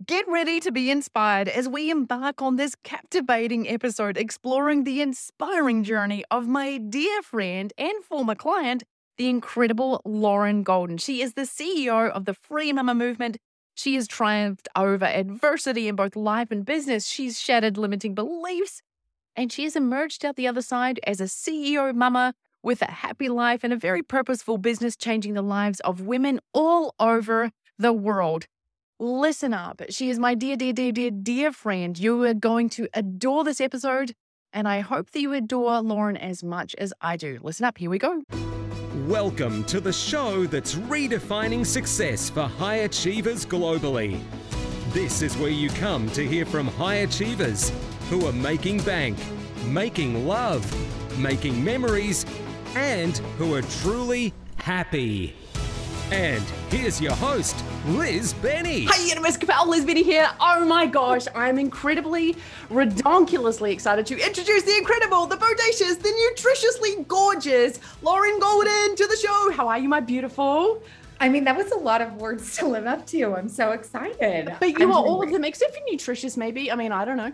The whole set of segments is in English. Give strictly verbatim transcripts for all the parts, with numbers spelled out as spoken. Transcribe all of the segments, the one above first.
Get ready to be inspired as we embark on this captivating episode exploring the inspiring journey of my dear friend and former client, the incredible Lauren Golden. She is the C E O of the Free Mama Movement. She has triumphed over adversity in both life and business. She's shattered limiting beliefs, and she has emerged out the other side as a C E O mama with a happy life and a very purposeful business, changing the lives of women all over the world. Listen up. She is my dear, dear, dear, dear, dear friend. You are going to adore this episode, and I hope that you adore Lauren as much as I do. Listen up. Here we go. Welcome to the show that's redefining success for high achievers globally. This is where you come to hear from high achievers who are making bank, making love, making memories, and who are truly happy. And here's your host, Liz Benny. Hey, Universe Capel, Liz Benny here. Oh my gosh, I'm incredibly, redonkulously excited to introduce the incredible, the bodacious, the nutritiously gorgeous Lauren Golden to the show. How are you, my beautiful? I mean, that was a lot of words to live up to. I'm so excited. But you I'm are all great. of them, except for nutritious, maybe. I mean, I don't know.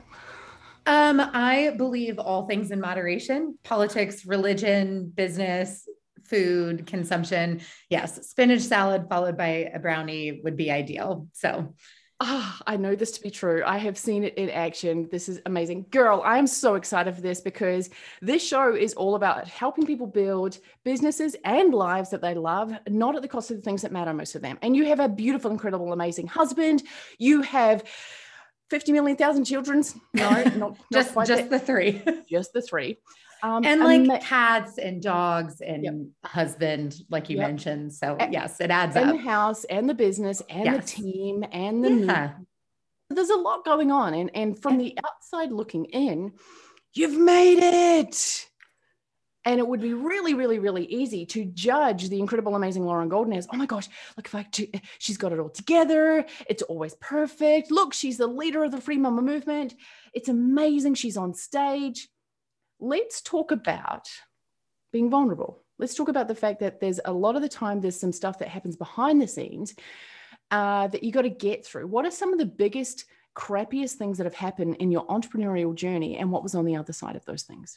Um, I believe all things in moderation: politics, religion, business, food consumption. Yes, spinach salad followed by a brownie would be ideal. So Ah, I know this to be true. I have seen it in action. This is amazing. Girl, I am so excited for this because this show is all about helping people build businesses and lives that they love, not at the cost of the things that matter most to them. And you have a beautiful, incredible, amazing husband. You have fifty million thousand children. No, not, not just, quite just that. the three. Just the three. Um, and like ama- cats and dogs and Yep. husband, like you Yep. mentioned. So And- yes, it adds and up. the house and the business and Yes. the team and the Yeah. meeting. There's a lot going on. And, and from the outside looking in, you've made it. And it would be really, really, really easy to judge the incredible, amazing Lauren Golden as, oh my gosh, look, if I, she's got it all together. It's always perfect. Look, she's the leader of the Free Mama Movement. It's amazing. She's on stage. Let's talk about being vulnerable. Let's talk about the fact that there's a lot of the time, there's some stuff that happens behind the scenes uh, that you got to get through. What are some of the biggest, crappiest things that have happened in your entrepreneurial journey, and what was on the other side of those things?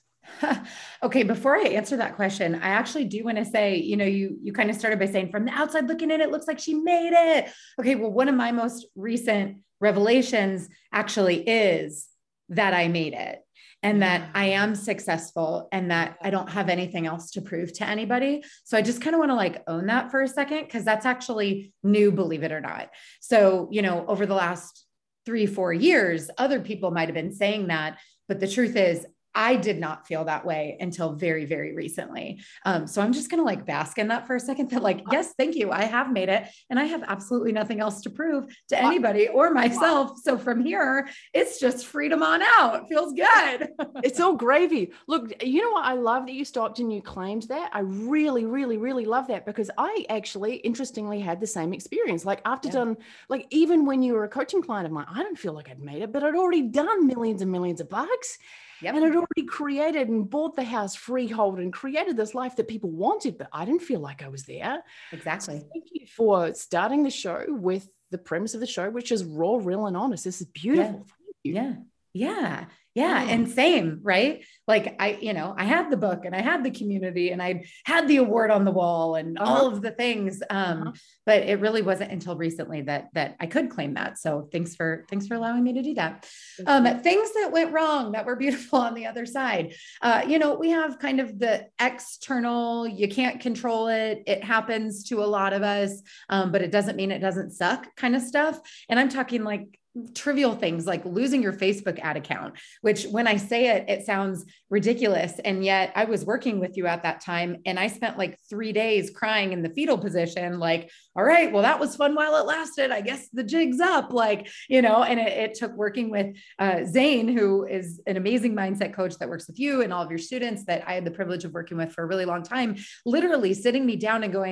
Okay, before I answer that question, I actually do want to say, you know, you you kind of started by saying from the outside looking in, it looks like she made it. Okay, well, one of my most recent revelations actually is that I made it. And that I am successful and that I don't have anything else to prove to anybody. So I just kind of want to like own that for a second, because that's actually new, believe it or not. So, you know, over the last three, four years, other people might have been saying that, but the truth is I did not feel that way until very, very recently. Um, so I'm just going to like bask in that for a second, that like, yes, thank you. I have made it and I have absolutely nothing else to prove to anybody or myself. So from here, it's just freedom on out. Feels good. It's all gravy. Look, you know what? I love that you stopped and you claimed that. I really, really, really love that, because I actually, interestingly, had the same experience. Like after Yeah. done, like even when you were a coaching client of mine, I didn't feel like I'd made it, but I'd already done millions and millions of bucks. Yep. And I'd already created and bought the house freehold and created this life that people wanted, but I didn't feel like I was there. Exactly. So thank you for starting the show with the premise of the show, which is raw, real, and honest. This is beautiful. Yeah. Thank you. Yeah. Yeah. Yeah. Oh. And same, right? Like I, you know, I had the book and I had the community and I had the award on the wall and Uh-huh. all of the things. Um, Uh-huh. but it really wasn't until recently that, that I could claim that. So thanks for, thanks for allowing me to do that. Um, things that went wrong that were beautiful on the other side. Uh, you know, we have kind of the external, you can't control it. It happens to a lot of us. Um, but it doesn't mean it doesn't suck kind of stuff. And I'm talking like trivial things like losing your Facebook ad account, which when I say it, it sounds ridiculous. And yet I was working with you at that time. And I spent like three days crying in the fetal position, like, all right, well, that was fun while it lasted. I guess the jig's up, like, you know, and it, it took working with uh, Zane, who is an amazing mindset coach that works with you and all of your students that I had the privilege of working with for a really long time, literally sitting me down and going,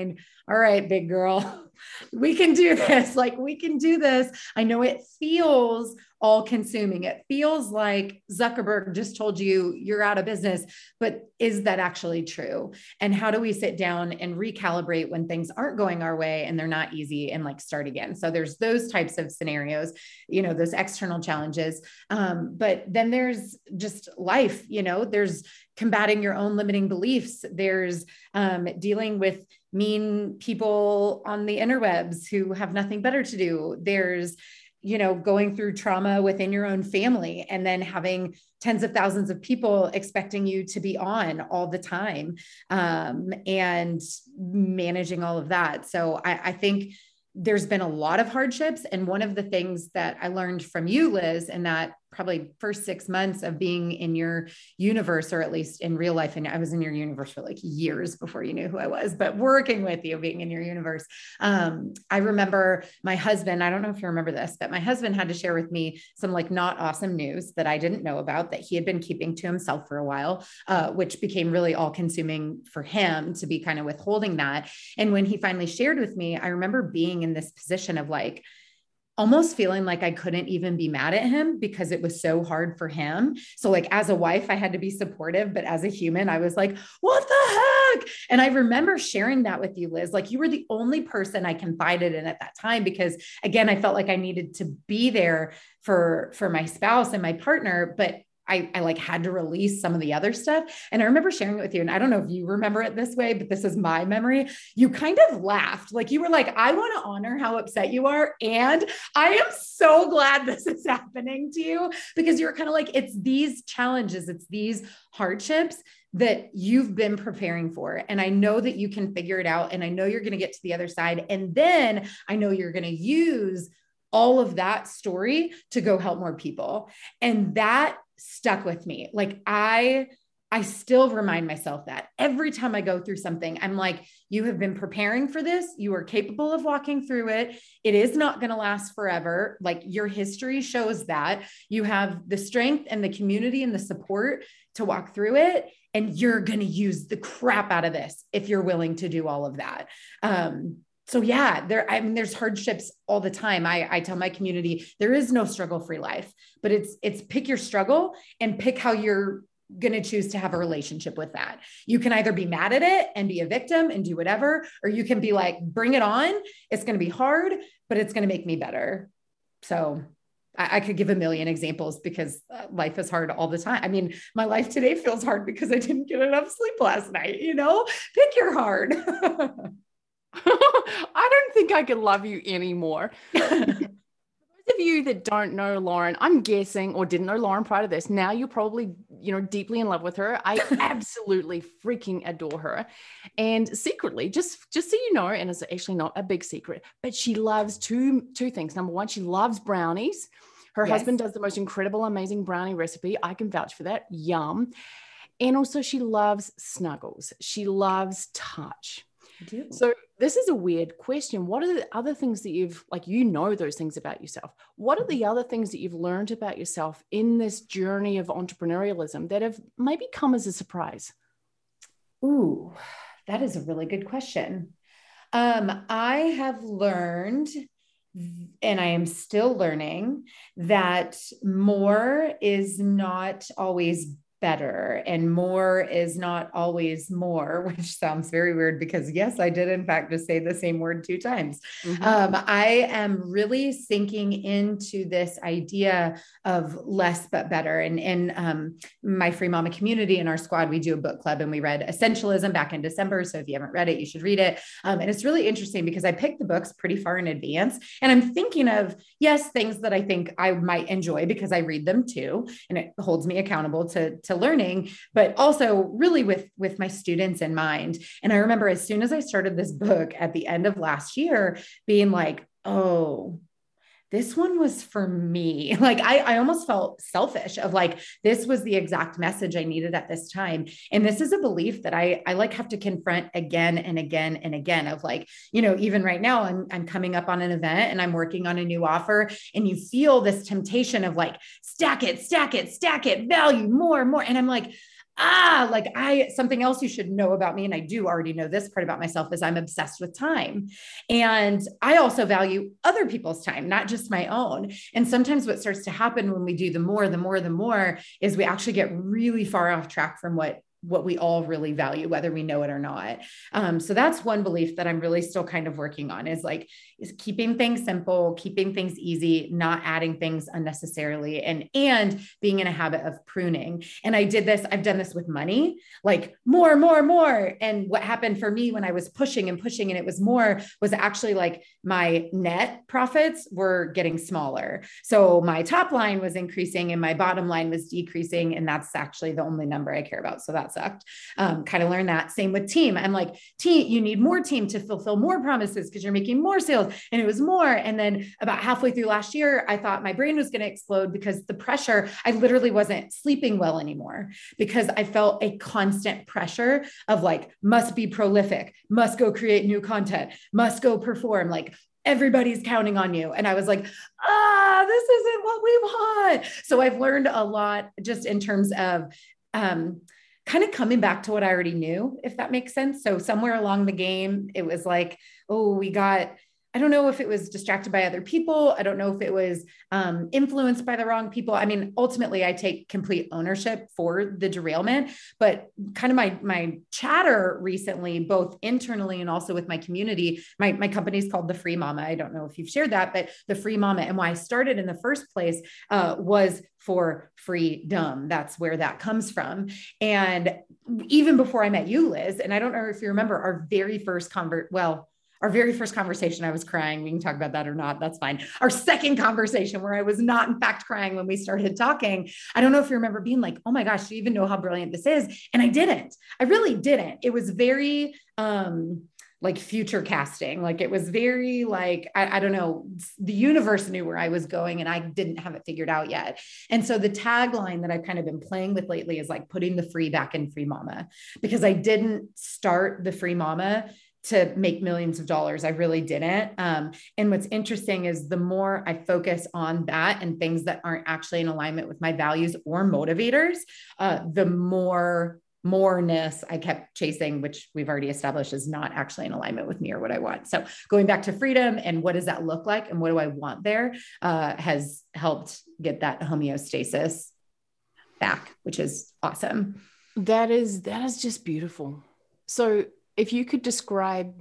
all right, big girl, we can do this. Like, we can do this. I know it feels all consuming. It feels like Zuckerberg just told you you're out of business, but is that actually true? And how do we sit down and recalibrate when things aren't going our way and they're not easy, and like start again? So there's those types of scenarios, you know, those external challenges. Um, but then there's just life, you know, there's combating your own limiting beliefs. There's um, dealing with mean people on the interwebs who have nothing better to do. There's, you know, going through trauma within your own family and then having tens of thousands of people expecting you to be on all the time, um, and managing all of that. So I, I think there's been a lot of hardships. And one of the things that I learned from you, Liz, in that probably first six months of being in your universe, or at least in real life. And I was in your universe for like years before you knew who I was, but working with you, being in your universe. Um, I remember my husband, I don't know if you remember this, but my husband had to share with me some like not awesome news that I didn't know about, that he had been keeping to himself for a while, uh, which became really all consuming for him to be kind of withholding that. And when he finally shared with me, I remember being in this position of like, almost feeling like I couldn't even be mad at him because it was so hard for him. So like as a wife, I had to be supportive, but as a human, I was like, what the heck? And I remember sharing that with you, Liz, like you were the only person I confided in at that time, because again, I felt like I needed to be there for, for my spouse and my partner, but I, I like had to release some of the other stuff. And I remember sharing it with you. And I don't know if you remember it this way, but this is my memory. You kind of laughed. Like you were like, I want to honor how upset you are. And I am so glad this is happening to you, because you're kind of like, it's these challenges, it's these hardships that you've been preparing for. And I know that you can figure it out. And I know you're going to get to the other side. And then I know you're going to use all of that story to go help more people. And that stuck with me. Like I, I still remind myself that every time I go through something, I'm like, you have been preparing for this. You are capable of walking through it. It is not going to last forever. Like your history shows that you have the strength and the community and the support to walk through it. And you're going to use the crap out of this if you're willing to do all of that. Um, So yeah, there, I mean, there's hardships all the time. I, I tell my community, there is no struggle-free life, but it's, it's pick your struggle and pick how you're going to choose to have a relationship with that. You can either be mad at it and be a victim and do whatever, or you can be like, bring it on. It's going to be hard, but it's going to make me better. So I, I could give a million examples because life is hard all the time. I mean, my life today feels hard because I didn't get enough sleep last night, you know, pick your hard. I don't think I could love you anymore. For those of you that don't know Lauren, I'm guessing, or didn't know Lauren prior to this, now you're probably, you know, deeply in love with her. I absolutely freaking adore her. And secretly, just, just so you know, and it's actually not a big secret, but she loves two, two things. Number one, she loves brownies. Her yes. husband does the most incredible, amazing brownie recipe. I can vouch for that. Yum. And also she loves snuggles. She loves touch. I do. So this is a weird question. What are the other things that you've, like, you know, those things about yourself. What are the other things that you've learned about yourself in this journey of entrepreneurialism that have maybe come as a surprise? Ooh, that is a really good question. Um, I have learned, and I am still learning, that more is not always better, and more is not always more, which sounds very weird because yes, I did in fact just say the same word two times. Mm-hmm. Um, I am really sinking into this idea of less but better. And in um, my Free Mama community, in our squad, we do a book club, and we read Essentialism back in December. So if you haven't read it, you should read it. Um, and it's really interesting because I picked the books pretty far in advance, and I'm thinking of, yes, things that I think I might enjoy because I read them too, and it holds me accountable to, to learning, but also really with, with my students in mind. And I remember as soon as I started this book at the end of last year, being like, oh, this one was for me. Like, I, I almost felt selfish of like, this was the exact message I needed at this time. And this is a belief that I, I like have to confront again and again and again of like, you know, even right now I'm, I'm coming up on an event and I'm working on a new offer, and you feel this temptation of like, stack it, stack it, stack it, value more, more. And I'm like, ah, like I, something else you should know about me, and I do already know this part about myself, is I'm obsessed with time. And I also value other people's time, not just my own. And sometimes what starts to happen when we do the more, the more, the more is we actually get really far off track from what what we all really value, whether we know it or not. Um, so that's one belief that I'm really still kind of working on, is like, is keeping things simple, keeping things easy, not adding things unnecessarily, and, and being in a habit of pruning. And I did this, I've done this with money, like more, more, more. And what happened for me when I was pushing and pushing and it was more, was actually like my net profits were getting smaller. So my top line was increasing and my bottom line was decreasing. And that's actually the only number I care about. So that's sucked. Um, kind of learned that. Same with team. I'm like, team, you need more team to fulfill more promises because you're making more sales. And it was more. And then about halfway through last year, I thought my brain was going to explode because the pressure, I literally wasn't sleeping well anymore because I felt a constant pressure of like, must be prolific, must go create new content, must go perform, like everybody's counting on you. And I was like, ah, this isn't what we want. So I've learned a lot just in terms of, um, kind of coming back to what I already knew, if that makes sense. So somewhere along the game, it was like, oh, we got, I don't know if it was distracted by other people. I don't know if it was um, influenced by the wrong people. I mean, ultimately I take complete ownership for the derailment, but kind of my, my chatter recently, both internally and also with my community, my, my company is called The Free Mama. I don't know if you've shared that, but The Free Mama, and why I started in the first place uh, was for freedom. That's where that comes from. And even before I met you, Liz, and I don't know if you remember our very first convert, well, Our very first conversation, I was crying. We can talk about that or not. That's fine. Our second conversation where I was not in fact crying when we started talking. I don't know if you remember being like, oh my gosh, do you even know how brilliant this is? And I didn't, I really didn't. It was very, um, like future casting. Like it was very like, I, I don't know, the universe knew where I was going and I didn't have it figured out yet. And so the tagline that I've kind of been playing with lately is like putting the free back in Free Mama, because I didn't start the Free Mama to make millions of dollars. I really didn't. Um, and what's interesting is the more I focus on that and things that aren't actually in alignment with my values or motivators, uh, the more moreness I kept chasing, which we've already established is not actually in alignment with me or what I want. So going back to freedom and what does that look like and what do I want there, uh, has helped get that homeostasis back, which is awesome. That is, that is just beautiful. So if you could describe,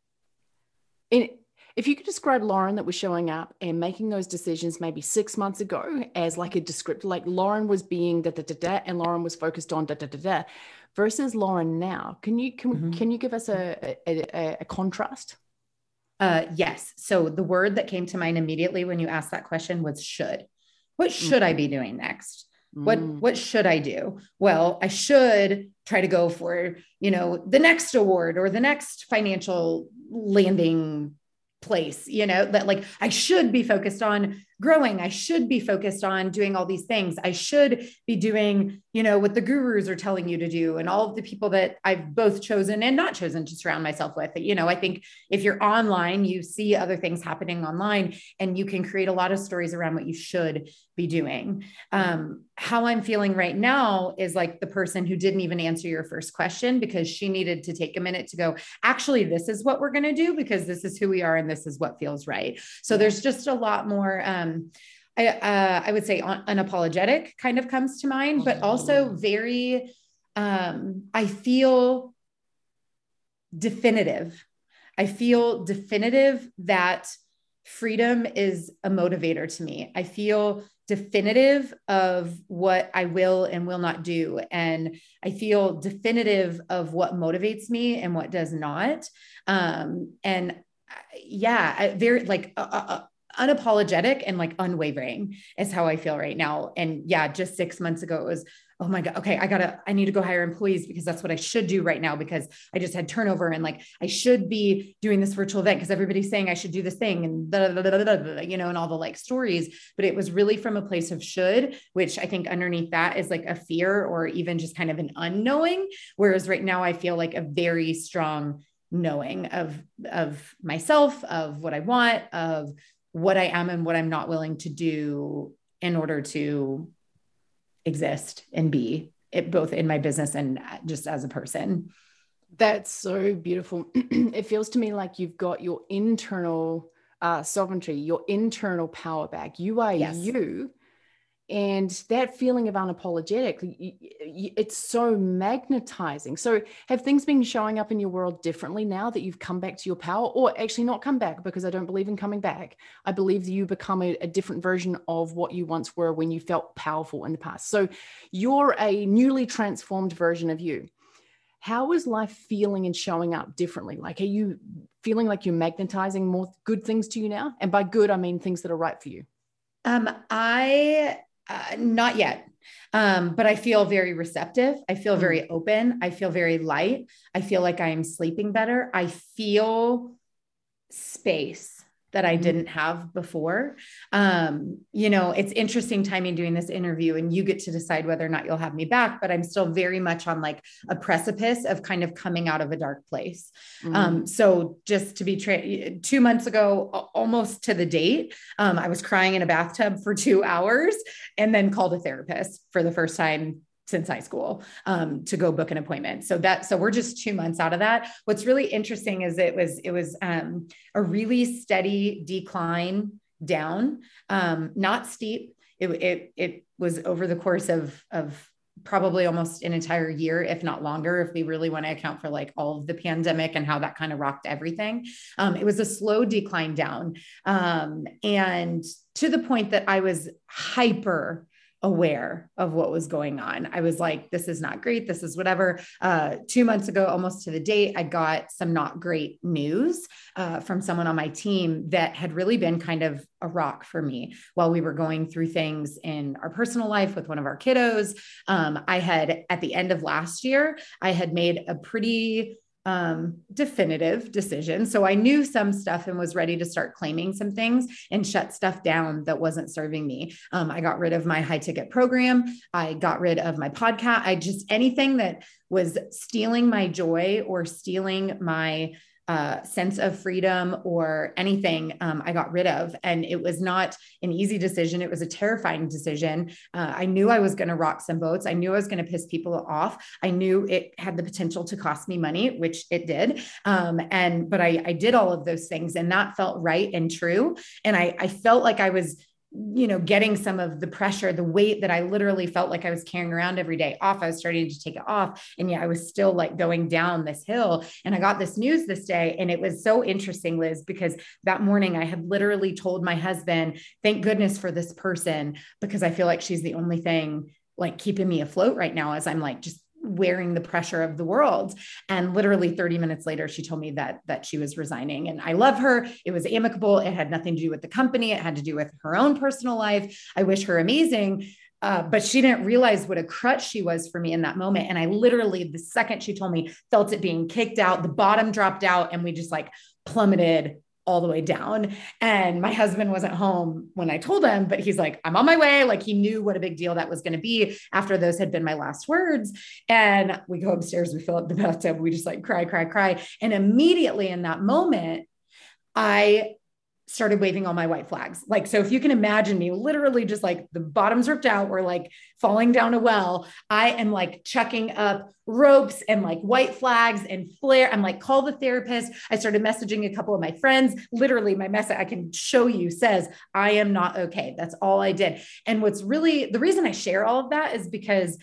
in, if you could describe Lauren that was showing up and making those decisions maybe six months ago as like a descriptor, like Lauren was being da da da da, and Lauren was focused on da da da da, versus Lauren now, can you can mm-hmm. can you give us a a, a, a contrast? Uh, yes. So the word that came to mind immediately when you asked that question was should. What should mm-hmm. I be doing next? What, what should I do? Well, I should try to go for, you know, the next award or the next financial landing place, you know, that like, I should be focused on growing. I should be focused on doing all these things. I should be doing, you know, what the gurus are telling you to do. And all of the people that I've both chosen and not chosen to surround myself with. You know, I think if you're online, you see other things happening online and you can create a lot of stories around what you should be doing. Um, how I'm feeling right now is like the person who didn't even answer your first question because she needed to take a minute to go, actually, this is what we're going to do because this is who we are and this is what feels right. So there's just a lot more, um, I, uh, I would say un- unapologetic kind of comes to mind, but also very, um, I feel definitive. I feel definitive that freedom is a motivator to me. I feel definitive of what I will and will not do. And I feel definitive of what motivates me and what does not. Um, and yeah, I, very like, uh, uh, unapologetic and like unwavering is how I feel right now. And yeah, just six months ago, it was, oh my God, okay, I gotta, I need to go hire employees because that's what I should do right now because I just had turnover and like, I should be doing this virtual event because everybody's saying I should do this thing and da, da, da, da, da, da, you know, and all the like stories, but it was really from a place of should, which I think underneath that is like a fear or even just kind of an unknowing. Whereas right now I feel like a very strong knowing of, of myself, of what I want, of what I am and what I'm not willing to do in order to exist and be it both in my business and just as a person. That's so beautiful. It feels to me like you've got your internal uh, sovereignty, your internal power back. You are Yes. you. And that feeling of unapologetic, it's so magnetizing. So have things been showing up in your world differently now that you've come back to your power? Or actually not come back, because I don't believe in coming back. I believe that you become a, a different version of what you once were when you felt powerful in the past. So you're a newly transformed version of you. How is life feeling and showing up differently? Like, are you feeling like you're magnetizing more good things to you now? And by good, I mean things that are right for you. Um, I... Uh, not yet. Um, but I feel very receptive. I feel very open. I feel very light. I feel like I'm sleeping better. I feel space that I didn't have before. Um, you know, it's interesting timing doing this interview, and you get to decide whether or not you'll have me back, but I'm still very much on like a precipice of kind of coming out of a dark place. Mm-hmm. Um, so just to be tra- two months ago, almost to the date, um, I was crying in a bathtub for two hours and then called a therapist for the first time since high school, um, to go book an appointment. So that, so we're just two months out of that. What's really interesting is it was, it was, um, a really steady decline down, um, not steep. It, it, it was over the course of, of probably almost an entire year, if not longer, if we really want to account for like all of the pandemic and how that kind of rocked everything. Um, it was a slow decline down. Um, and to the point that I was hyper aware of what was going on. I was like, this is not great. This is whatever. Uh, two months ago, almost to the date, I got some not great news uh, from someone on my team that had really been kind of a rock for me while we were going through things in our personal life with one of our kiddos. Um, I had, at the end of last year, I had made a pretty um, definitive decision. So I knew some stuff and was ready to start claiming some things and shut stuff down that wasn't serving me. Um, I got rid of my high ticket program. I got rid of my podcast. I just, anything that was stealing my joy or stealing my Uh, sense of freedom or anything, um, I got rid of. And it was not an easy decision. It was a terrifying decision. Uh, I knew I was going to rock some boats. I knew I was going to piss people off. I knew it had the potential to cost me money, which it did. Um, and, but I, I did all of those things, and that felt right and true. And I, I felt like I was, you know, getting some of the pressure, the weight that I literally felt like I was carrying around every day off. I was starting to take it off. And yet I was still like going down this hill. And I got this news this day. And it was so interesting, Liz, because that morning I had literally told my husband, thank goodness for this person, because I feel like she's the only thing like keeping me afloat right now as I'm like just wearing the pressure of the world. And literally thirty minutes later, she told me that, that she was resigning, and I love her. It was amicable. It had nothing to do with the company. It had to do with her own personal life. I wish her amazing. Uh, but she didn't realize what a crutch she was for me in that moment. And I literally, the second she told me, felt it being kicked out, the bottom dropped out, and we just like plummeted all the way down. And my husband wasn't home when I told him, but he's like, I'm on my way. Like he knew what a big deal that was going to be after those had been my last words. And we go upstairs, we fill up the bathtub, we just like cry, cry, cry. And immediately in that moment, I started waving all my white flags. Like, so if you can imagine me literally just like the bottoms ripped out or like falling down a well, I am like chucking up ropes and like white flags and flare. I'm like, call the therapist. I started messaging a couple of my friends. Literally my message I can show you says, I am not okay. That's all I did. And what's really, the reason I share all of that is because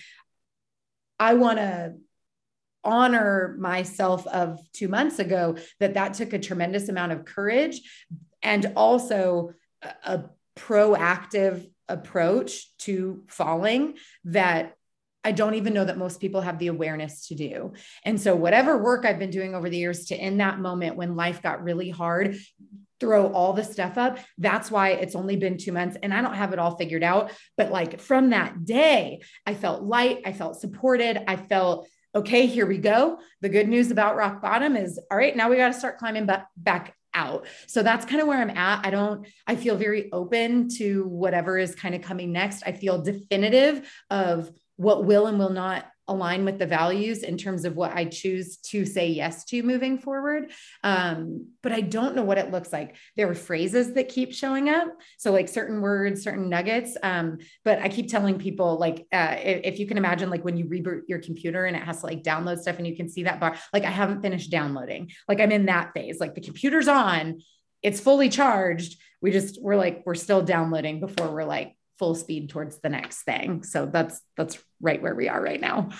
I want to honor myself of two months ago, that that took a tremendous amount of courage and also a, a proactive approach to falling that I don't even know that most people have the awareness to do. And so whatever work I've been doing over the years to, in that moment when life got really hard, throw all the stuff up. That's why it's only been two months and I don't have it all figured out. But like from that day, I felt light. I felt supported. I felt, okay, here we go. The good news about rock bottom is, all right, now we got to start climbing back, back out. So that's kind of where I'm at. I don't, I feel very open to whatever is kind of coming next. I feel definitive of what will and will not align with the values in terms of what I choose to say yes to moving forward. Um, but I don't know what it looks like. There are phrases that keep showing up. So like certain words, certain nuggets. Um, but I keep telling people like, uh, if, if you can imagine, like when you reboot your computer and it has to like download stuff and you can see that bar, like I haven't finished downloading. Like I'm in that phase, like the computer's on, it's fully charged. We just, we're like, we're still downloading before we're like full speed towards the next thing. So that's, that's right where we are right now.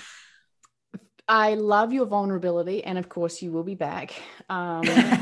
I love your vulnerability. And of course you will be back. Um,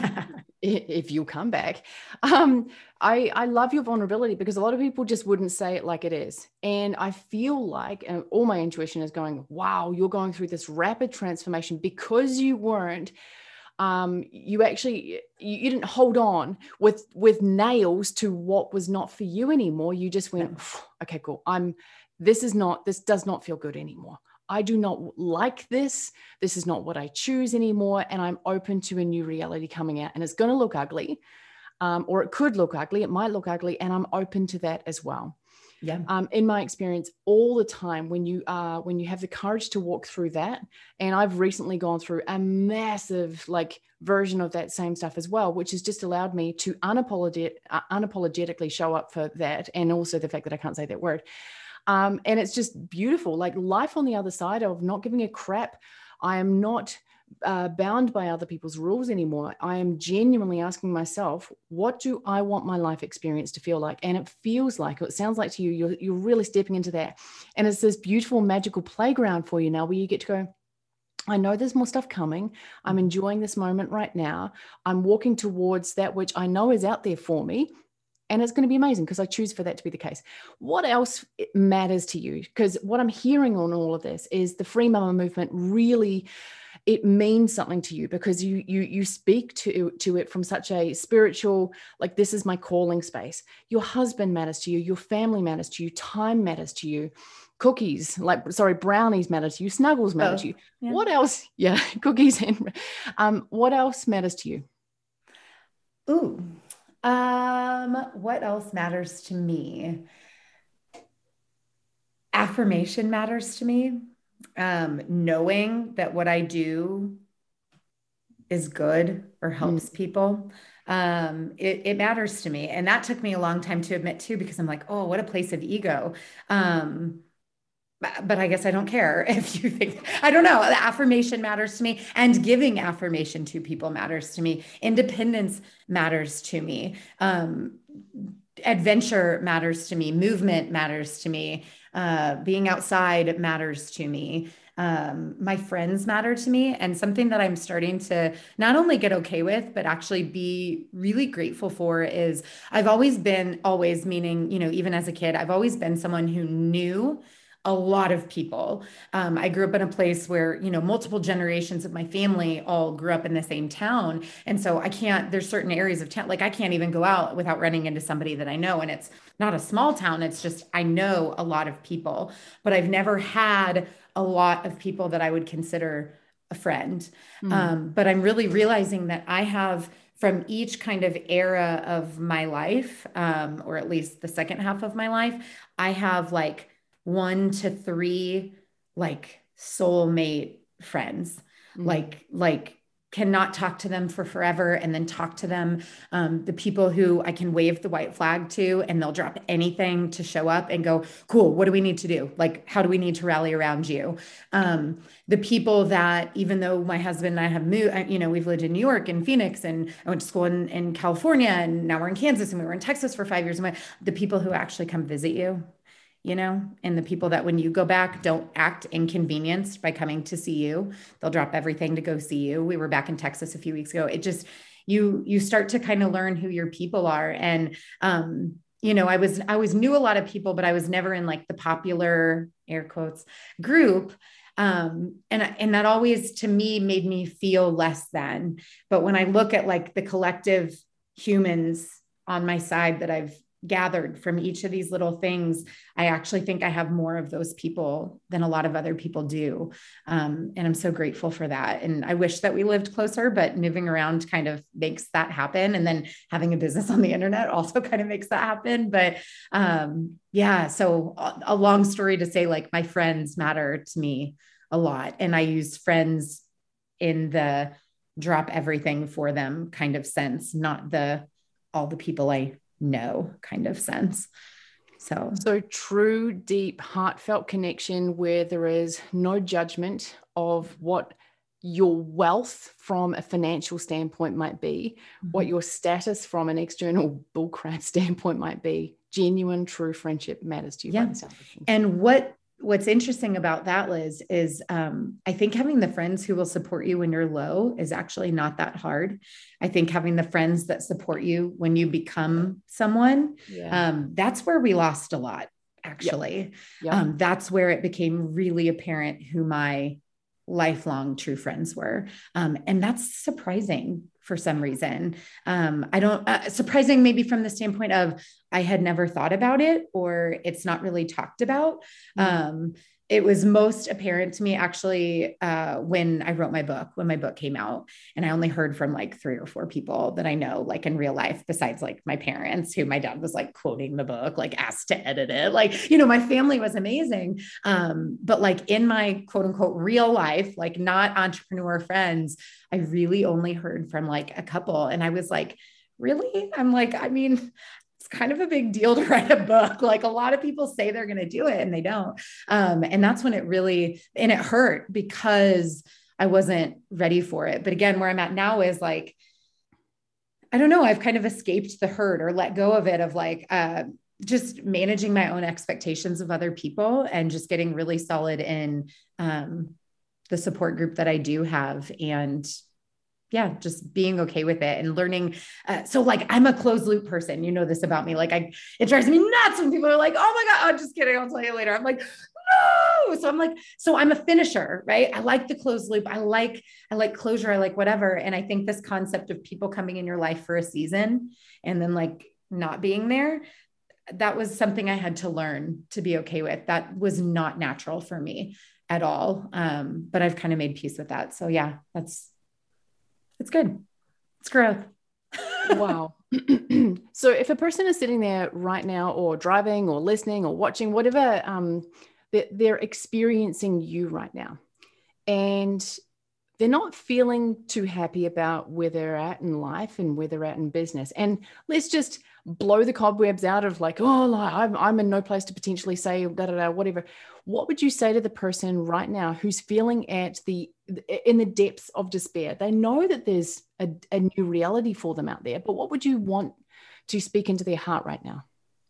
if you come back. Um, I, I love your vulnerability because a lot of people just wouldn't say it like it is. And I feel like, and all my intuition is going, wow, you're going through this rapid transformation because you weren't Um, you actually, you, you didn't hold on with, with nails to what was not for you anymore. You just went, okay, cool. I'm, this is not, this does not feel good anymore. I do not like this. This is not what I choose anymore. And I'm open to a new reality coming out, and it's going to look ugly. Um, or it could look ugly. It might look ugly. And I'm open to that as well. Yeah. Um, in my experience, all the time when you are, when you have the courage to walk through that, and I've recently gone through a massive like version of that same stuff as well, which has just allowed me to unapologetic, uh, unapologetically show up for that. And also the fact that I can't say that word. Um, and it's just beautiful, like life on the other side of not giving a crap. I am not Uh, bound by other people's rules anymore. I am genuinely asking myself, what do I want my life experience to feel like? And it feels like, it sounds like to you, you're, you're really stepping into that. And it's this beautiful, magical playground for you now where you get to go, I know there's more stuff coming. I'm enjoying this moment right now. I'm walking towards that which I know is out there for me. And it's going to be amazing because I choose for that to be the case. What else matters to you? Because what I'm hearing on all of this is the Free Mama movement really, it means something to you because you you you speak to, to it from such a spiritual, like this is my calling space. Your husband matters to you. Your family matters to you. Time matters to you. Cookies, like, sorry, brownies matter to you. Snuggles matter oh, to you. Yeah. What else? Yeah, cookies. And um, what else matters to you? Ooh, um, what else matters to me? Affirmation matters to me. Um, knowing that what I do is good or helps mm. people. Um, it, it matters to me. And that took me a long time to admit too, because I'm like, oh, what a place of ego. Um, but, but I guess I don't care if you think, I don't know, the affirmation matters to me, and giving affirmation to people matters to me. Independence matters to me. Um, adventure matters to me. Movement matters to me. Uh, being outside matters to me. Um, my friends matter to me, and something that I'm starting to not only get okay with, but actually be really grateful for is I've always been, always meaning, you know, even as a kid, I've always been someone who knew a lot of people. Um, I grew up in a place where, you know, multiple generations of my family all grew up in the same town. And so I can't, there's certain areas of town, like I can't even go out without running into somebody that I know. And it's not a small town. It's just, I know a lot of people, but I've never had a lot of people that I would consider a friend. Mm. Um, but I'm really realizing that I have, from each kind of era of my life, um, or at least the second half of my life, I have like one to three like soulmate friends, mm-hmm. like, like cannot talk to them for forever and then talk to them. Um, the people who I can wave the white flag to and they'll drop anything to show up and go, cool, what do we need to do? Like, how do we need to rally around you? Um, the people that, even though my husband and I have moved, you know, we've lived in New York and Phoenix, and I went to school in, in California, and now we're in Kansas, and we were in Texas for five years. And the people who actually come visit you, you know, and the people that when you go back, don't act inconvenienced by coming to see you. They'll drop everything to go see you. We were back in Texas a few weeks ago. It just, you, you start to kind of learn who your people are. And, um, you know, I was, I always knew a lot of people, but I was never in like the popular air quotes group. Um, and, and that always to me made me feel less than. But when I look at like the collective humans on my side that I've gathered from each of these little things, I actually think I have more of those people than a lot of other people do. Um, and I'm so grateful for that. And I wish that we lived closer, but moving around kind of makes that happen. And then having a business on the internet also kind of makes that happen. But um, yeah, so a, a long story to say, like, my friends matter to me a lot. And I use friends in the drop everything for them kind of sense, not the all the people I know kind of sense. So, so true, deep, heartfelt connection where there is no judgment of what your wealth from a financial standpoint might be, mm-hmm. what your status from an external bullcrap standpoint might be. Genuine, true friendship matters to you. Yeah. And what what's interesting about that, Liz, is um, I think having the friends who will support you when you're low is actually not that hard. I think having the friends that support you when you become someone, yeah. um, that's where we lost a lot, actually. Yep. Yep. Um, that's where it became really apparent who my lifelong true friends were. Um, and that's surprising for some reason. Um, I don't, uh, surprising maybe from the standpoint of I had never thought about it or it's not really talked about. Mm-hmm. Um, it was most apparent to me actually uh, when I wrote my book, when my book came out, and I only heard from like three or four people that I know, like in real life, besides like my parents, who my dad was like quoting the book, like asked to edit it. Like, you know, my family was amazing. Um, but like in my quote unquote real life, like not entrepreneur friends, I really only heard from like a couple. And I was like, really? I'm like, I mean, it's kind of a big deal to write a book. Like a lot of people say they're going to do it and they don't. Um, and that's when it really, and it hurt because I wasn't ready for it. But again, where I'm at now is like, I don't know, I've kind of escaped the hurt or let go of it of like, uh, just managing my own expectations of other people and just getting really solid in, um, the support group that I do have. And yeah, just being okay with it and learning. Uh, so like, I'm a closed loop person. You know this about me. Like I, it drives me nuts when people are like, oh my God, I'm just kidding. I'll tell you later. I'm like, no. So I'm like, so I'm a finisher, right? I like the closed loop. I like, I like closure. I like whatever. And I think this concept of people coming in your life for a season and then like not being there, that was something I had to learn to be okay with. That was not natural for me at all. Um, but I've kind of made peace with that. So yeah, that's, it's good. It's growth. Wow. So if a person is sitting there right now or driving or listening or watching, whatever, um, they're, they're experiencing you right now and they're not feeling too happy about where they're at in life and where they're at in business. And let's just blow the cobwebs out of like, oh, I'm, I'm in no place to potentially say da, da, da, whatever. What would you say to the person right now who's feeling at the, in the depths of despair? They know that there's a, a new reality for them out there, but what would you want to speak into their heart right now?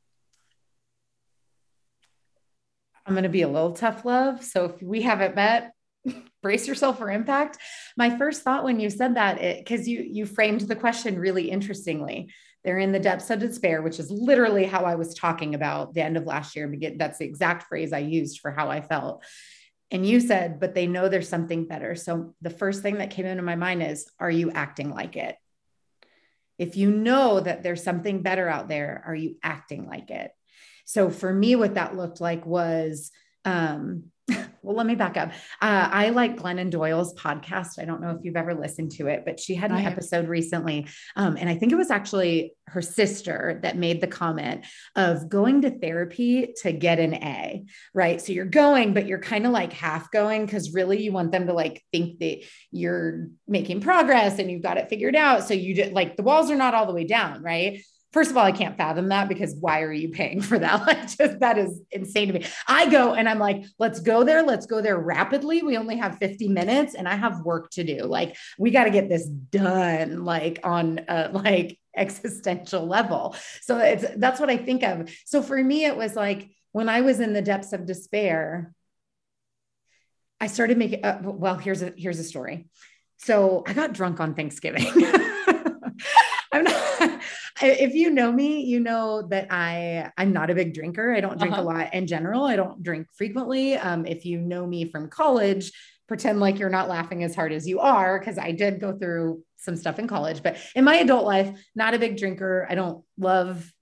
I'm going to be a little tough love. So if we haven't met, brace yourself for impact. My first thought when you said that, it, cause you, you framed the question really interestingly. They're in the depths of despair, which is literally how I was talking about the end of last year. That's the exact phrase I used for how I felt. And you said, but they know there's something better. So the first thing that came into my mind is, are you acting like it? If you know that there's something better out there, are you acting like it? So for me, what that looked like was, um, well, let me back up. Uh, I like Glennon Doyle's podcast. I don't know if you've ever listened to it, but she had an episode recently. Um, and I think it was actually her sister that made the comment of going to therapy to get an A, right? So you're going, but you're kind of like half going because really you want them to like think that you're making progress and you've got it figured out. So you just like the walls are not all the way down, right? First of all, I can't fathom that because why are you paying for that? Like just, that is insane to me. I go and I'm like, let's go there. Let's go there rapidly. We only have fifty minutes and I have work to do. Like we got to get this done, like on a like existential level. So it's, that's what I think of. So for me, it was like, when I was in the depths of despair, I started making, uh, well, here's a, here's a story. So I got drunk on Thanksgiving. I'm not, if you know me, you know that I, I'm not a big drinker. I don't drink uh-huh. a lot in general. I don't drink frequently. Um, if you know me from college, pretend like you're not laughing as hard as you are, because I did go through some stuff in college, but in my adult life, not a big drinker. I don't love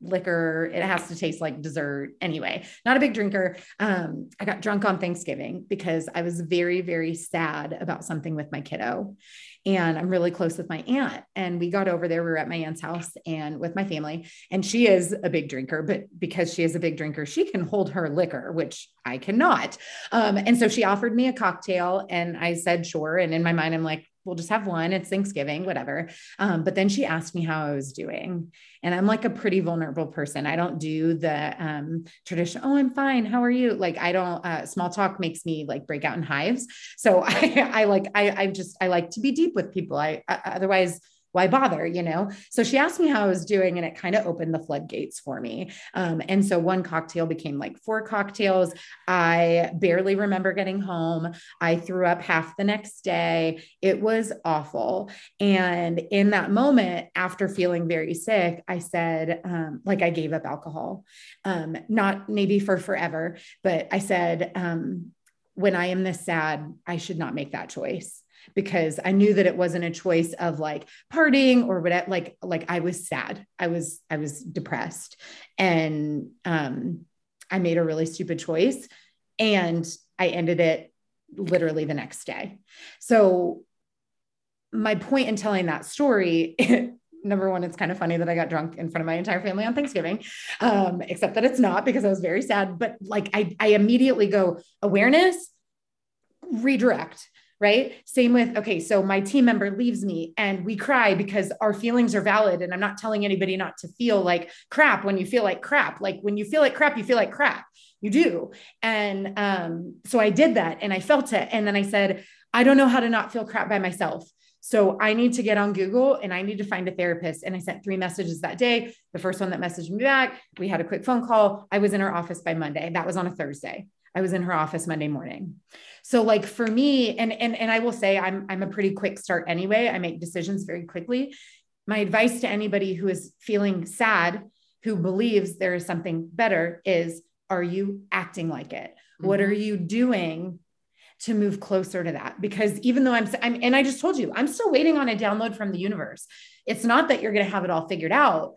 liquor. It has to taste like dessert. Anyway, not a big drinker. Um, I got drunk on Thanksgiving because I was very, very sad about something with my kiddo. And I'm really close with my aunt. And we got over there. We were at my aunt's house and with my family. And she is a big drinker, but because she is a big drinker, she can hold her liquor, which I cannot. Um, and so she offered me a cocktail and I said, sure. And in my mind, I'm like, we'll just have one. It's Thanksgiving, whatever. Um, but then she asked me how I was doing. And I'm like a pretty vulnerable person. I don't do the um, tradition. Oh, I'm fine. How are you? Like, I don't, uh, small talk makes me like break out in hives. So I, I like, I, I just, I like to be deep with people. I, I otherwise, why bother, you know? So she asked me how I was doing and it kind of opened the floodgates for me. Um, and so one cocktail became like four cocktails. I barely remember getting home. I threw up half the next day. It was awful. And in that moment, after feeling very sick, I said, um, like I gave up alcohol, um, not maybe for forever, but I said, um, when I am this sad, I should not make that choice. Because I knew that it wasn't a choice of like partying or whatever, like, like I was sad. I was, I was depressed and, um, I made a really stupid choice and I ended it literally the next day. So my point in telling that story, number one, it's kind of funny that I got drunk in front of my entire family on Thanksgiving, um, except that it's not because I was very sad, but like, I, I immediately go awareness, redirect. Right. Same with, okay, so my team member leaves me and we cry because our feelings are valid. And I'm not telling anybody not to feel like crap when you feel like crap. Like when you feel like crap, you feel like crap. You do. And um, so I did that and I felt it. And then I said, I don't know how to not feel crap by myself. So I need to get on Google and I need to find a therapist. And I sent three messages that day. The first one that messaged me back, we had a quick phone call. I was in her office by Monday. That was on a Thursday. I was in her office Monday morning. So like for me, and, and, and I will say I'm, I'm a pretty quick start anyway. I make decisions very quickly. My advice to anybody who is feeling sad, who believes there is something better is, are you acting like it? Mm-hmm. What are you doing to move closer to that? Because even though I'm, I'm, and I just told you, I'm still waiting on a download from the universe. It's not that you're going to have it all figured out.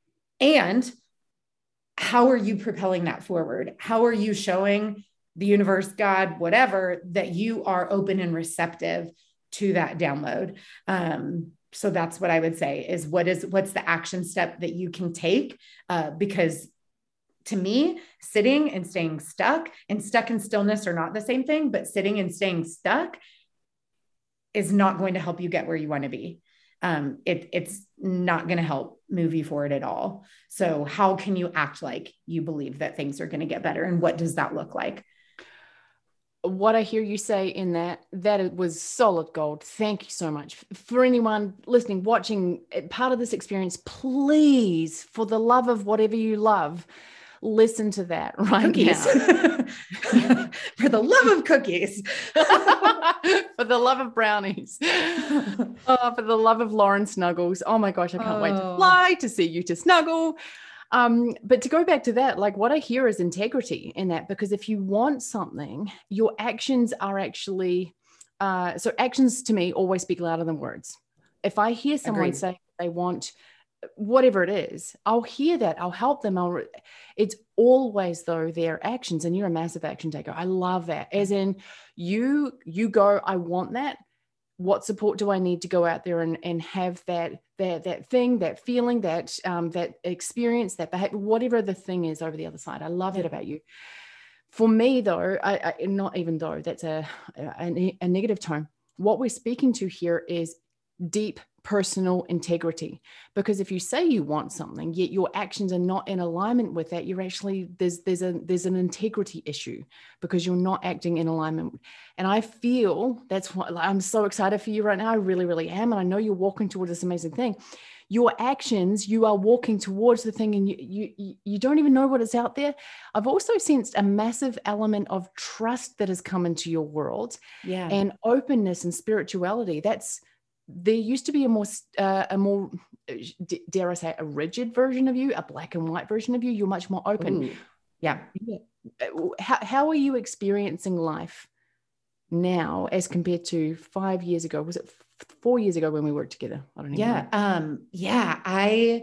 And how are you propelling that forward? How are you showing the universe, God, whatever, that you are open and receptive to that download? Um, so that's what I would say is what is, what's the action step that you can take? Uh, because to me, sitting and staying stuck and stuck in stillness are not the same thing, but sitting and staying stuck is not going to help you get where you want to be. Um, it, it's not going to help move you forward at all. So how can you act like you believe that things are going to get better? And what does that look like? What I hear you say in that, that it was solid gold. Thank you so much. For anyone listening, watching, part of this experience, please, for the love of whatever you love, listen to that right cookies. now. For the love of cookies. For the love of brownies. Oh, for the love of Lauren Snuggles. Oh my gosh, I can't oh. wait to fly to see you to snuggle. Um, but to go back to that, like what I hear is integrity in that, because if you want something, your actions are actually, uh, so actions to me always speak louder than words. If I hear someone Agreed. say they want whatever it is, I'll hear that. I'll help them. I'll, it's always though their actions, and you're a massive action taker. I love that. As in you, you go, I want that. What support do I need to go out there and, and have that, that, that thing, that feeling, that, um, that experience, that behavior, whatever the thing is over the other side. I love that about you. For me though, I, I not even though that's a, a, a negative tone. What we're speaking to here is deep personal integrity, because if you say you want something yet your actions are not in alignment with that, you're actually there's there's a there's an integrity issue because you're not acting in alignment. And I feel that's what I'm so excited for you right now. I really really am. And I know you're walking toward this amazing thing. Your actions, you are walking towards the thing, and you you you don't even know what is out there. I've also sensed a massive element of trust that has come into your world, yeah, and openness and spirituality. That's There used to be a more, uh, a more, dare I say, a rigid version of you, a black and white version of you. You're much more open. Ooh. Yeah. yeah. How, how are you experiencing life now as compared to five years ago? Was it four years ago when we worked together? I don't even yeah. know. Um, yeah. I,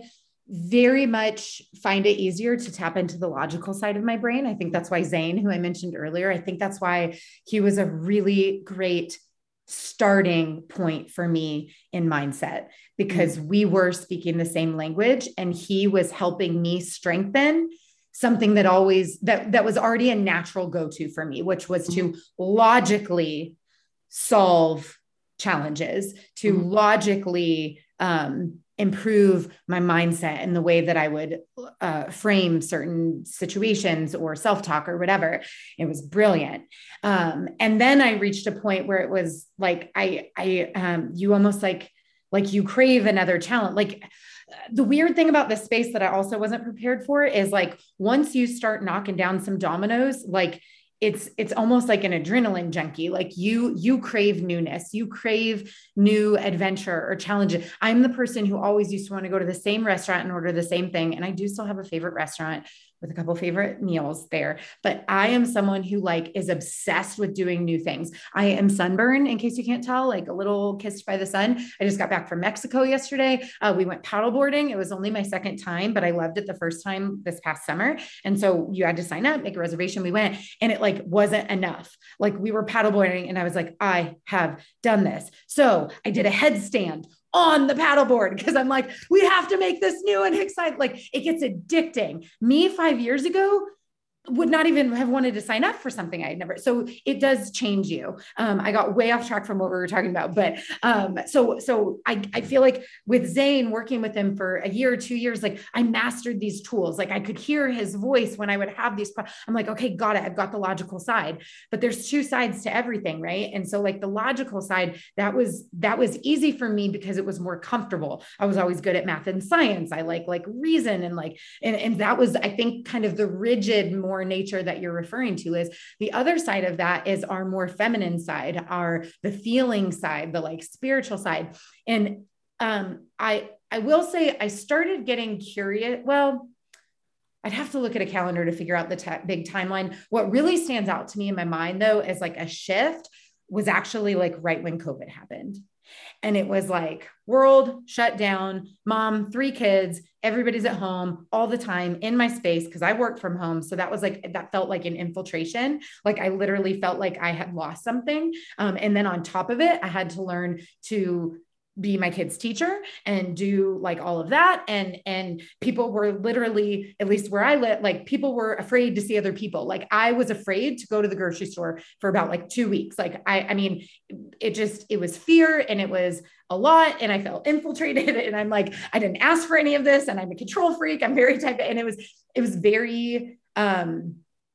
very much find it easier to tap into the logical side of my brain. I think that's why Zane, who I mentioned earlier, I think that's why he was a really great starting point for me in mindset, because we were speaking the same language and he was helping me strengthen something that always, that, that was already a natural go-to for me, which was to logically solve challenges, to mm-hmm. logically, um, improve my mindset and the way that I would uh, frame certain situations or self-talk or whatever. It was brilliant. Um, and then I reached a point where it was like, I, I, um, you almost like, like you crave another challenge. Like the weird thing about this space that I also wasn't prepared for is like, once you start knocking down some dominoes, like it's, it's almost like an adrenaline junkie. Like you, you crave newness, you crave new adventure or challenge. I'm the person who always used to want to go to the same restaurant and order the same thing. And I do still have a favorite restaurant with a couple of favorite meals there, but I am someone who like is obsessed with doing new things. I am sunburned, in case you can't tell, like a little kissed by the sun. I just got back from Mexico yesterday. Uh, we went paddleboarding. It was only my second time, but I loved it the first time this past summer. And so you had to sign up, make a reservation. We went and it like wasn't enough. Like we were paddleboarding and I was like, I have done this. So I did a headstand on the paddleboard because I'm like, we have to make this new and exciting. Like it gets addicting. Me five years ago would not even have wanted to sign up for something I had never. So it does change you. Um, I got way off track from what we were talking about, but um, so, so I, I feel like with Zane, working with him for a year or two years, like I mastered these tools. Like I could hear his voice when I would have these, I'm like, okay, got it. I've got the logical side, but there's two sides to everything. Right. And so like the logical side, that was, that was easy for me because it was more comfortable. I was always good at math and science. I like, like reason and like, and, and that was, I think, kind of the rigid, more nature that you're referring to. Is the other side of that is our more feminine side, our the feeling side, the like spiritual side. And um, I I will say I started getting curious. Well, I'd have to look at a calendar to figure out the te- big timeline. What really stands out to me in my mind though, as like a shift was actually like right when COVID happened. And it was like world shut down, mom, three kids, everybody's at home all the time in my space because I worked from home. So that was like, that felt like an infiltration. Like I literally felt like I had lost something. Um, and then on top of it, I had to learn to be my kid's teacher and do like all of that. And, and people were literally, at least where I live, like people were afraid to see other people. Like I was afraid to go to the grocery store for about like two weeks. Like, I, I mean, it just, it was fear and it was a lot. And I felt infiltrated and I'm like, I didn't ask for any of this. And I'm a control freak. I'm very type A, and it was, it was very, um,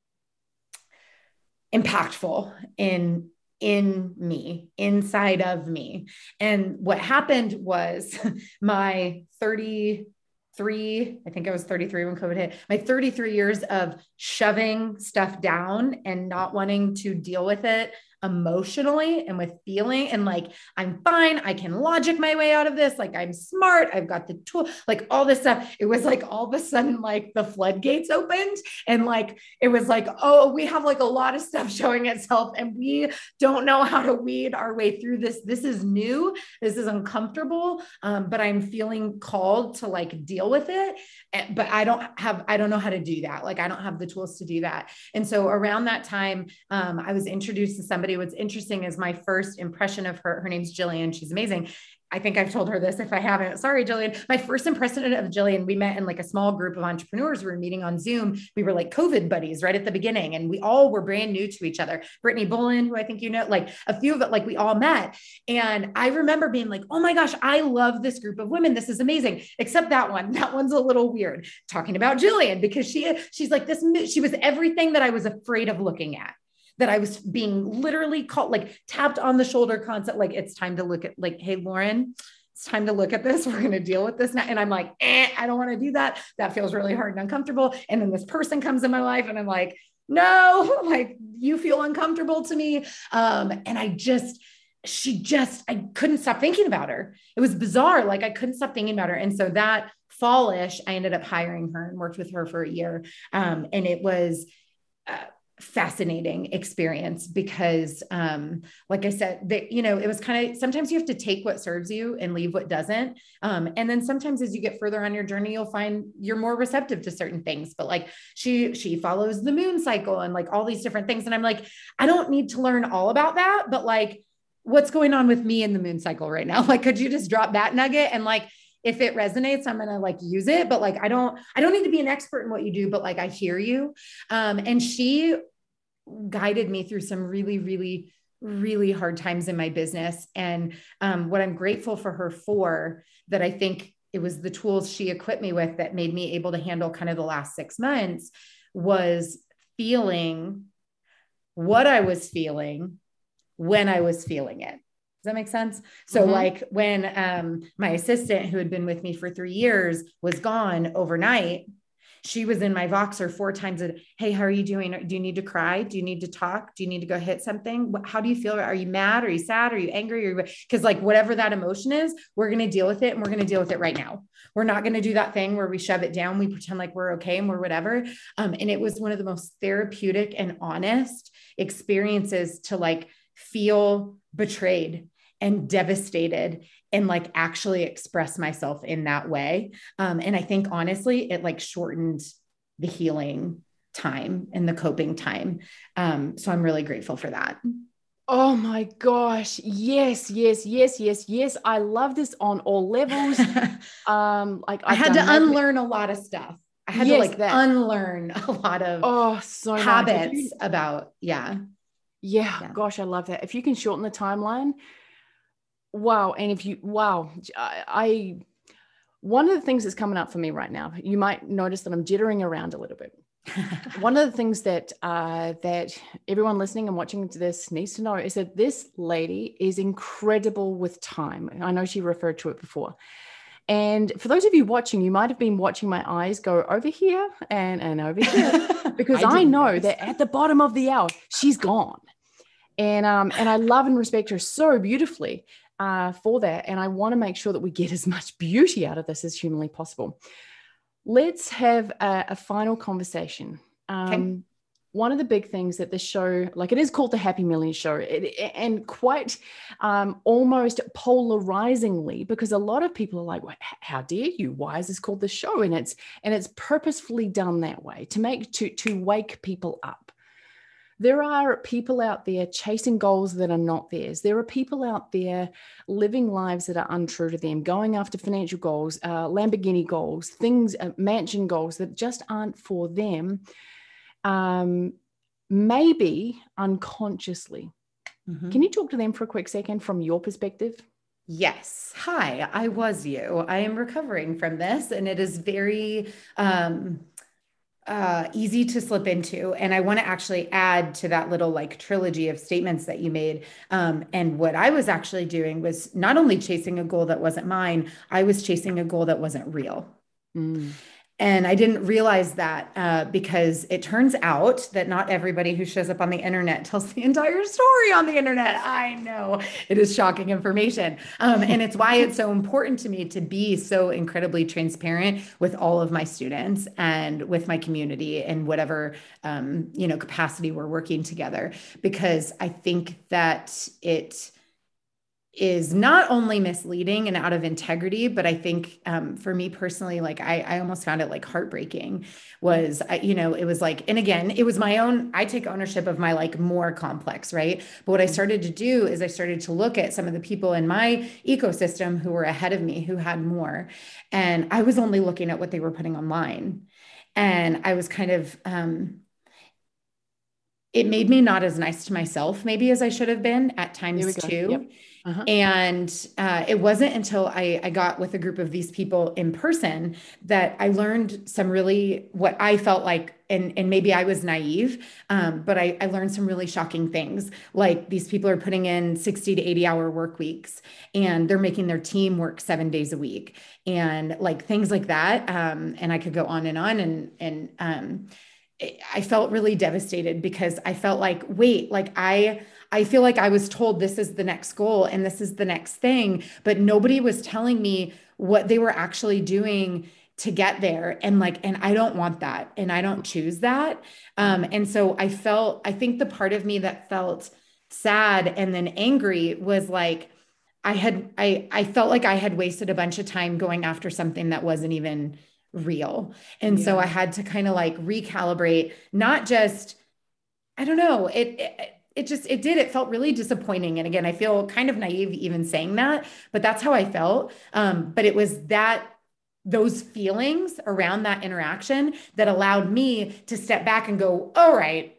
impactful in, in me, inside of me. And what happened was my thirty-three, I think I was thirty-three when COVID hit, my thirty-three years of shoving stuff down and not wanting to deal with it emotionally and with feeling and like, I'm fine. I can logic my way out of this. Like I'm smart. I've got the tool, like all this stuff. It was like all of a sudden, like the floodgates opened and like, it was like, oh, we have like a lot of stuff showing itself and we don't know how to weed our way through this. This is new. This is uncomfortable. Um, but I'm feeling called to like deal with it. But I don't have, I don't know how to do that. Like I don't have the tools to do that. And so around that time, um, I was introduced to somebody. What's interesting is my first impression of her, her name's Jillian. She's amazing. I think I've told her this. If I haven't, sorry, Jillian. My first impression of Jillian, we met in like a small group of entrepreneurs. We were meeting on Zoom. We were like COVID buddies right at the beginning. And we all were brand new to each other. Brittany Bolin, who I think you know, like a few of it, like we all met. And I remember being like, oh my gosh, I love this group of women. This is amazing. Except that one, that one's a little weird. Talking about Jillian, because she, she's like this, she was everything that I was afraid of looking at. That I was being literally called, like tapped on the shoulder concept. Like, it's time to look at like, hey, Lauren, it's time to look at this. We're going to deal with this now. And I'm like, eh, I don't want to do that. That feels really hard and uncomfortable. And then this person comes in my life and I'm like, no, like you feel uncomfortable to me. Um, and I just, she just, I couldn't stop thinking about her. It was bizarre. Like I couldn't stop thinking about her. And so that fallish, I ended up hiring her and worked with her for a year. Um, and it was, uh, fascinating experience because, um, like I said, that, you know, it was kind of, sometimes you have to take what serves you and leave what doesn't. Um, and then sometimes as you get further on your journey, you'll find you're more receptive to certain things, but like she, she follows the moon cycle and like all these different things. And I'm like, I don't need to learn all about that, but like, what's going on with me in the moon cycle right now? Like, could you just drop that nugget? And like, if it resonates, I'm going to like use it, but like, I don't, I don't need to be an expert in what you do, but like, I hear you. Um, and she guided me through some really, really, really hard times in my business. And um, what I'm grateful for her for, that I think it was the tools she equipped me with that made me able to handle kind of the last six months, was feeling what I was feeling when I was feeling it. Does that make sense? So mm-hmm. like when um, my assistant, who had been with me for three years, was gone overnight, she was in my Voxer four times a day. Hey, how are you doing? Do you need to cry? Do you need to talk? Do you need to go hit something? How do you feel? Are you mad? Are you sad? Are you angry? Because like whatever that emotion is, we're going to deal with it, and we're going to deal with it right now. We're not going to do that thing where we shove it down. We pretend like we're okay and we're whatever. Um, and it was one of the most therapeutic and honest experiences to like feel betrayed and devastated and like actually express myself in that way. Um, and I think honestly, it like shortened the healing time and the coping time. Um, so I'm really grateful for that. Oh my gosh. Yes, yes, yes, yes, yes. I love this on all levels. Um, like I've I had to unlearn a lot of stuff. I had yes, to like that. unlearn a lot of oh, so habits you, about, yeah. yeah. Yeah. Gosh, I love that. If you can shorten the timeline, wow. And if you, wow, I, I, one of the things that's coming up for me right now, you might notice that I'm jittering around a little bit. One of the things that, uh, that everyone listening and watching to this needs to know is that this lady is incredible with time. I know she referred to it before. And for those of you watching, you might have been watching my eyes go over here and, and over here, because I, I know notice. that at the bottom of the hour, she's gone. And, um, and I love and respect her so beautifully. Uh, for that. And I want to make sure that we get as much beauty out of this as humanly possible. Let's have a, a final conversation. Um, okay. One of the big things that this show, like it is called the Happy Million Show, it, and quite um, almost polarizingly, because a lot of people are like, well, how dare you? Why is this called the show? And it's, and it's purposefully done that way to make, to, to wake people up. There are people out there chasing goals that are not theirs. There are people out there living lives that are untrue to them, going after financial goals, uh, Lamborghini goals, things, uh, mansion goals that just aren't for them, um, maybe unconsciously. Mm-hmm. Can you talk to them for a quick second from your perspective? Yes. Hi, I was you. I am recovering from this, and it is very... Um, uh, easy to slip into. And I want to actually add to that little like trilogy of statements that you made. Um, and what I was actually doing was not only chasing a goal that wasn't mine, I was chasing a goal that wasn't real. Mm. And I didn't realize that uh, because it turns out that not everybody who shows up on the internet tells the entire story on the internet. I know it is shocking information. Um, and it's why it's so important to me to be so incredibly transparent with all of my students and with my community in whatever, um, you know, capacity we're working together, because I think that it is not only misleading and out of integrity, but I think um, for me personally, like I, I almost found it like heartbreaking was, I, you know, it was like, and again, it was my own, I take ownership of my like more complex, right? But what I started to do is I started to look at some of the people in my ecosystem who were ahead of me, who had more. And I was only looking at what they were putting online. And I was kind of, um, it made me not as nice to myself, maybe as I should have been at times too. Yep. Uh-huh. And uh, it wasn't until I, I got with a group of these people in person that I learned some really, what I felt like, and, and maybe I was naive, um, but I, I learned some really shocking things. Like these people are putting in sixty to eighty hour work weeks, and they're making their team work seven days a week, and like things like that. Um, and I could go on and on. And, and um, I felt really devastated because I felt like, wait, like I, I feel like I was told this is the next goal and this is the next thing, but nobody was telling me what they were actually doing to get there. And like, and I don't want that. And I don't choose that. Um, and so I felt, I think the part of me that felt sad and then angry was like, I had, I, I felt like I had wasted a bunch of time going after something that wasn't even real. And yeah. so I had to kind of like recalibrate, not just, I don't know, it, it, it just, it did, it felt really disappointing. And again, I feel kind of naive even saying that, but that's how I felt. Um, but it was that, those feelings around that interaction that allowed me to step back and go, all right,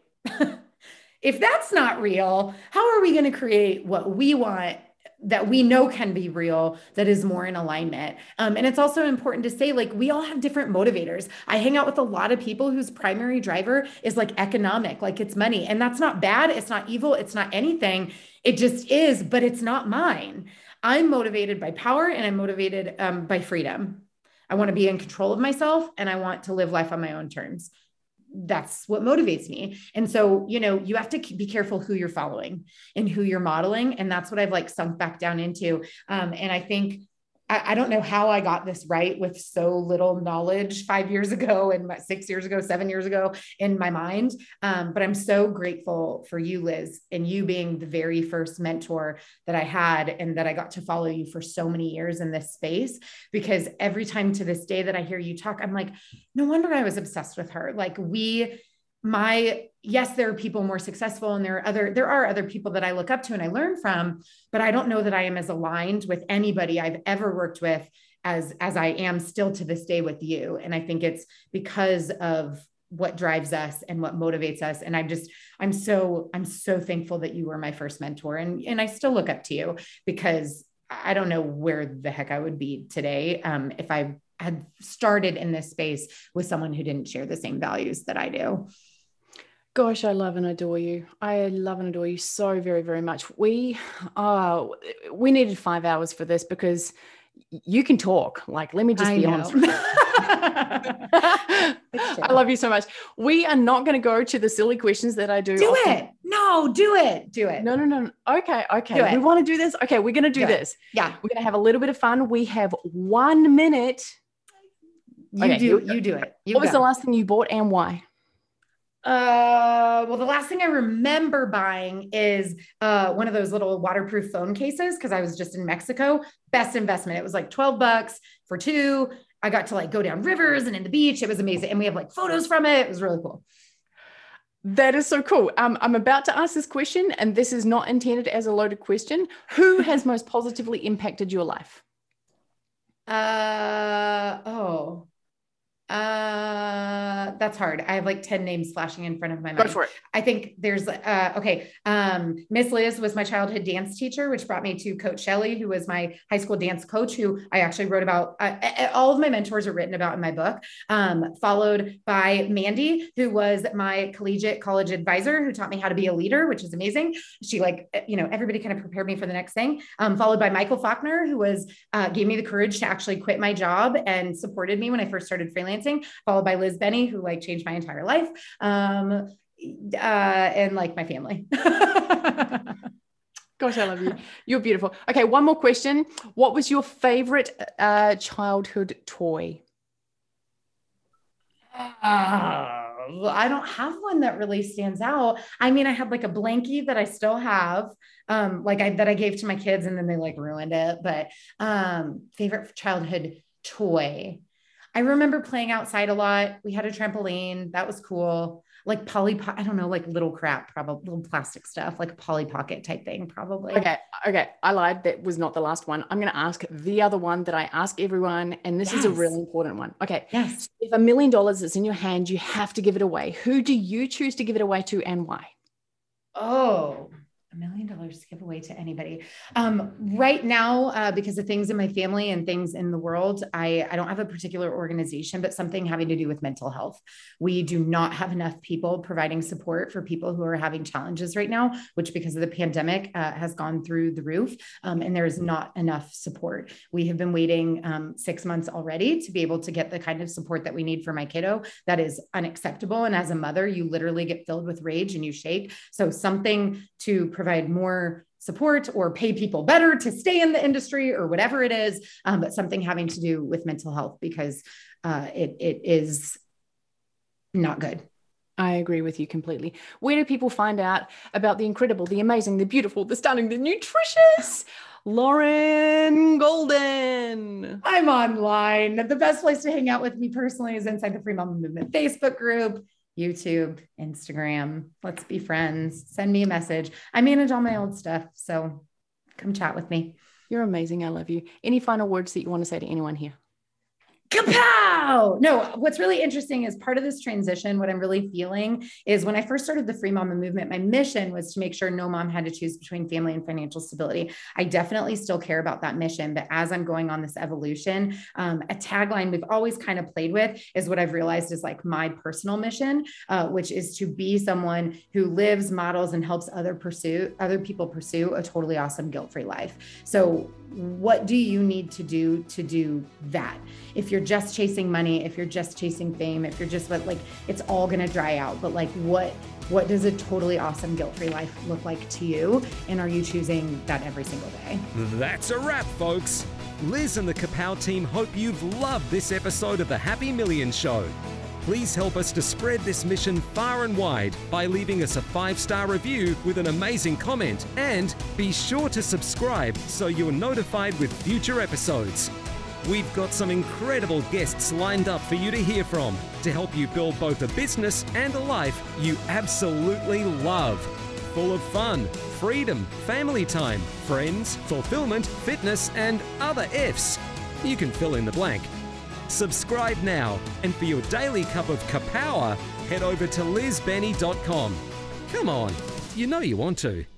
if that's not real, how are we going to create what we want that we know can be real, that is more in alignment? Um, and it's also important to say, like, we all have different motivators. I hang out with a lot of people whose primary driver is like economic, like it's money. And that's not bad. It's not evil. It's not anything. It just is, but it's not mine. I'm motivated by power, and I'm motivated um, by freedom. I want to be in control of myself, and I want to live life on my own terms. That's what motivates me. And so, you know, you have to be careful who you're following and who you're modeling. And that's what I've like sunk back down into. Um, and I think, I, I don't know how I got this right with so little knowledge five years ago and six years ago, seven years ago in my mind. Um, but I'm so grateful for you, Liz, and you being the very first mentor that I had, and that I got to follow you for so many years in this space, because every time to this day that I hear you talk, I'm like, no wonder I was obsessed with her. Like we, my, yes, there are people more successful, and there are other, there are other people that I look up to and I learn from, but I don't know that I am as aligned with anybody I've ever worked with as, as I am still to this day with you. And I think it's because of what drives us and what motivates us. And I'm just, I'm so, I'm so thankful that you were my first mentor, and, and I still look up to you, because I don't know where the heck I would be today um, if I had started in this space with someone who didn't share the same values that I do. Gosh, I love and adore you. I love and adore you so very, very much. We, uh, we needed five hours for this, because you can talk. Like, let me just I be know. honest. I love you so much. We are not going to go to the silly questions that I do. Do often. it. No, do it. Do it. No, no, no. Okay. Okay. Do it. We want to do this. Okay. We're going to do, Do this. it. Yeah. We're going to have a little bit of fun. We have one minute. You Okay, do, you, you do it. You what was go. the last thing you bought and why? Uh, well, the last thing I remember buying is uh, one of those little waterproof phone cases, because I was just in Mexico. Best investment. It was like twelve bucks for two. I got to like go down rivers and in the beach. It was amazing. And we have like photos from it. It was really cool. That is so cool. Um, I'm about to ask this question, and this is not intended as a loaded question. Who has most positively impacted your life? Uh, oh, Uh, that's hard. I have like ten names flashing in front of my mind. Go for it. I think there's, uh, okay. Um, Miss Liz was my childhood dance teacher, which brought me to Coach Shelley, who was my high school dance coach, who I actually wrote about. Uh, all of my mentors are written about in my book. Um, followed by Mandy, who was my collegiate college advisor, who taught me how to be a leader, which is amazing. She like, you know, everybody kind of prepared me for the next thing. Um, followed by Michael Faulkner, who was, uh, gave me the courage to actually quit my job and supported me when I first started freelancing. Followed by Liz Benny, who like changed my entire life. Um, uh, and like my family. Gosh, I love you. You're beautiful. Okay. One more question. What was your favorite uh, childhood toy? Uh, well, I don't have one that really stands out. I mean, I had like a blankie that I still have, um, like I, that I gave to my kids and then they like ruined it. But um, favorite childhood toy. I remember playing outside a lot. We had a trampoline. That was cool. Like Polly, I don't know, like little crap, probably little plastic stuff, like a Polly Pocket type thing, probably. Okay. Okay. I lied. That was not the last one. I'm going to ask the other one that I ask everyone. And this yes. is a really important one. Okay. Yes. If a million dollars is in your hand, you have to give it away. Who do you choose to give it away to and why? Oh, a million dollars to give away to anybody. Um, right now, uh, because of things in my family and things in the world, I, I don't have a particular organization, but something having to do with mental health. We do not have enough people providing support for people who are having challenges right now, which because of the pandemic uh, has gone through the roof. Um, and there is not enough support. We have been waiting um, six months already to be able to get the kind of support that we need for my kiddo. That is unacceptable. And as a mother, you literally get filled with rage and you shake. So something to provide more support or pay people better to stay in the industry or whatever it is, um, but something having to do with mental health, because uh, it it is not good. I agree with you completely. Where do people find out about the incredible, the amazing, the beautiful, the stunning, the nutritious Lauren Golden? I'm online. The best place to hang out with me personally is inside the Free Mama Movement Facebook group, YouTube, Instagram. Let's be friends. Send me a message. I manage all my old stuff, so come chat with me. You're amazing. I love you. Any final words that you want to say to anyone here? Kapow! No, what's really interesting is part of this transition, what I'm really feeling is when I first started the Free Mama Movement, my mission was to make sure no mom had to choose between family and financial stability. I definitely still care about that mission, but as I'm going on this evolution, um, a tagline we've always kind of played with is what I've realized is like my personal mission, uh, which is to be someone who lives, models, and helps other pursue, other people pursue a totally awesome guilt-free life. So what do you need to do to do that? If you're just chasing money, if you're just chasing fame, if you're just like, it's all going to dry out. But like, what, what does a totally awesome guilt-free life look like to you? And are you choosing that every single day? That's a wrap, folks. Liz and the Kapow team hope you've loved this episode of the Happy Million Show. Please help us to spread this mission far and wide by leaving us a five-star review with an amazing comment, and be sure to subscribe so you're notified with future episodes. We've got some incredible guests lined up for you to hear from to help you build both a business and a life you absolutely love. Full of fun, freedom, family time, friends, fulfillment, fitness, and other F's. You can fill in the blank. Subscribe now, and for your daily cup of kapower, head over to liz benny dot com. Come on, you know you want to.